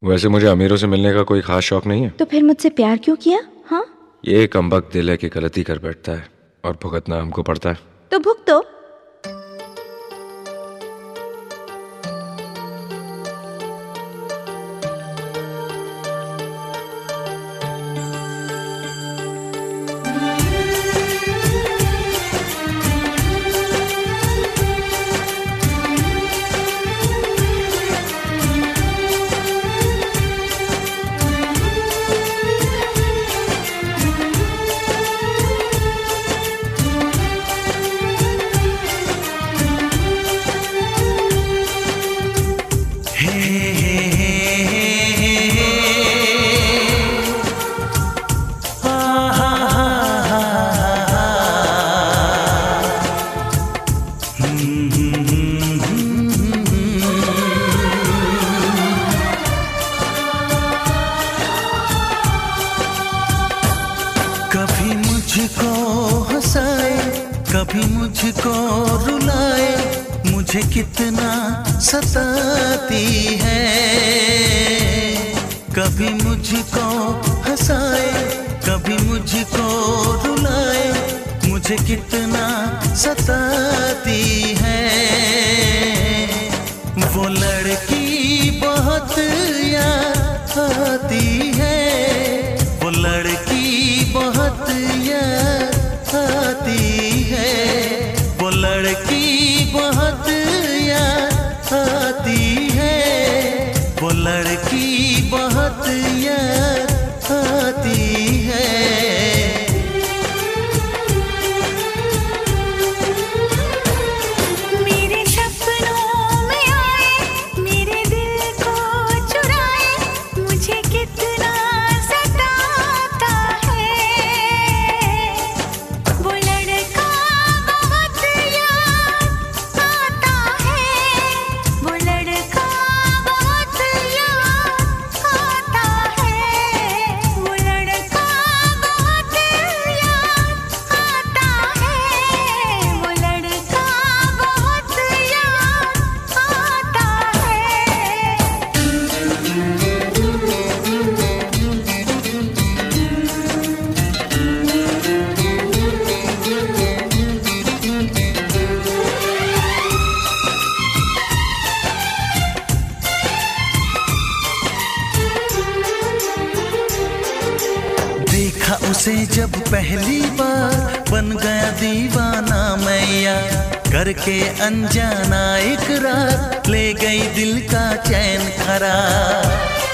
वैसे मुझे अमीरों से मिलने का कोई खास शौक नहीं है। तो फिर मुझसे प्यार क्यों किया? हाँ, ये कमबख्त दिल है कि गलती कर बैठता है और भुगतना हमको पड़ता है। तो भुगतो। कभी मुझको हंसाए, कभी मुझको रुलाए, मुझे कितना सताती है। कभी मुझको हंसाए, कभी मुझको रुलाए, मुझे कितना सताती है। वो लड़की बहुत याद आती है, वो लड़की बहुत याद आती है, वो लड़की बहुत याद आती है, वो लड़की बहुत याद आती है। मेरे सपनों में आए, मेरे दिल को चुराए, मुझे कितना सताता है। वो लड़का बहुत याद आता है, वो लड़का बहुत याद आता है, वो लड़का बहुत याद आता है, वो लड़का बहुत याद आता देखा उसे जब पहली बार, बन गया दीवाना मैया, करके अनजाना इकरार, ले गई दिल का चैन करार।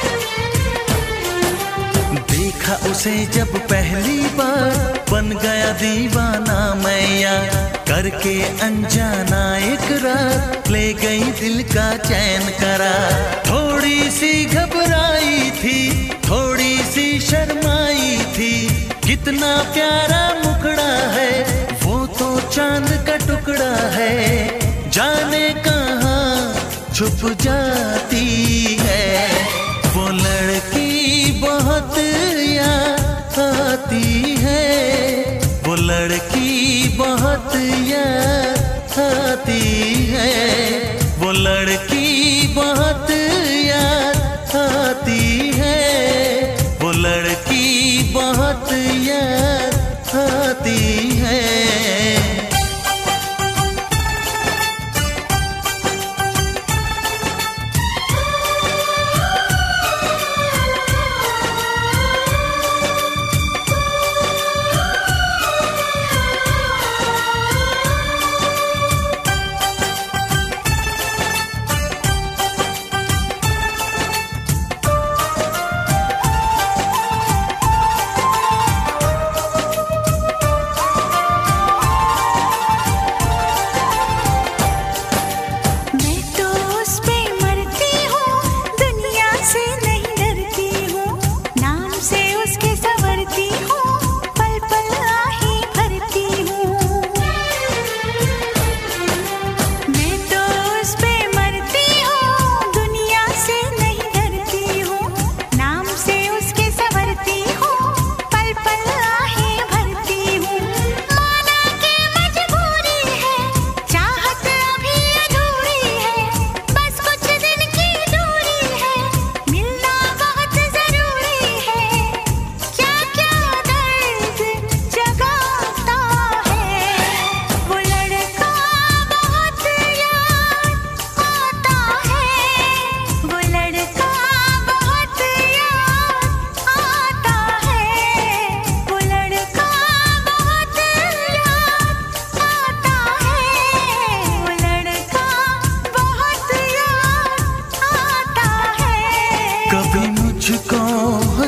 देखा उसे जब पहली बार, बन गया दीवाना मैया, करके अनजाना इकरार, ले गई दिल का चैन करार। थोड़ी सी घबराई थी, थोड़ी सी शर्माई थी, कितना प्यारा मुखड़ा है, वो तो चांद का टुकड़ा है, जाने कहाँ छुप जाती है। वो लड़की बहुत याद आती है, वो लड़की बहुत याद आती है, वो लड़की बहुत याद आती है, वो लड़की बहुत याद आती है।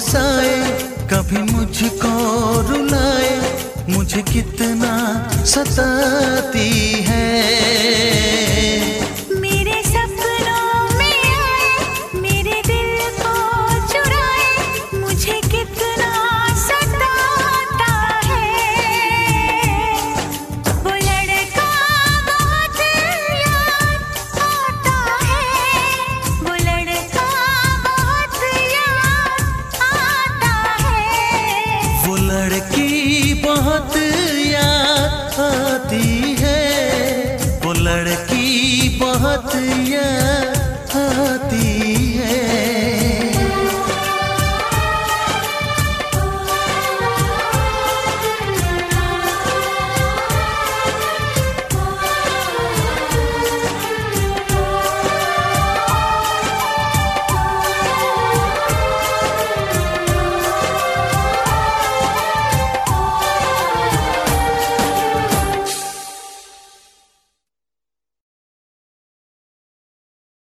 हंसाए, कभी मुझको रुलाए, मुझे कितना सताती है।